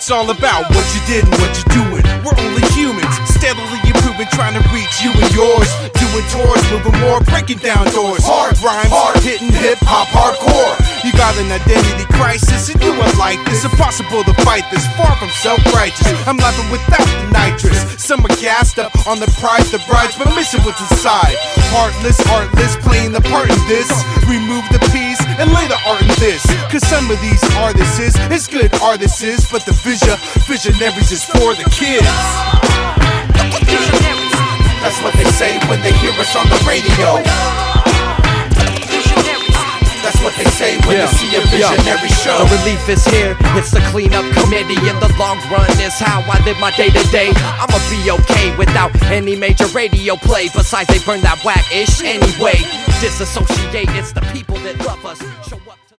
it's all about what you did and what you're doing. We're only humans, steadily improving, trying to reach you and yours. Doing tours, moving more, breaking down doors. Hard rhymes, hard hitting hip-hop, hardcore. You got an identity crisis and you are like this. Impossible to fight this, far from self-righteous. I'm laughing without the nitrous. Some are gassed up on the prize, the brides, but missing what's inside. Heartless, artless, playing the part in this. Remove the piece and lay the art in this. Cause some of these artists is good artists, but the visionaries is for the kids. That's what they say when they hear us on the radio. That's what they say when they see a visionary show. The relief is here, it's the cleanup committee. In the long run is how I live my day to day. I'ma be okay without any major radio play. Besides they burn that whack-ish anyway. Disassociate, it's the people that love us. Show up to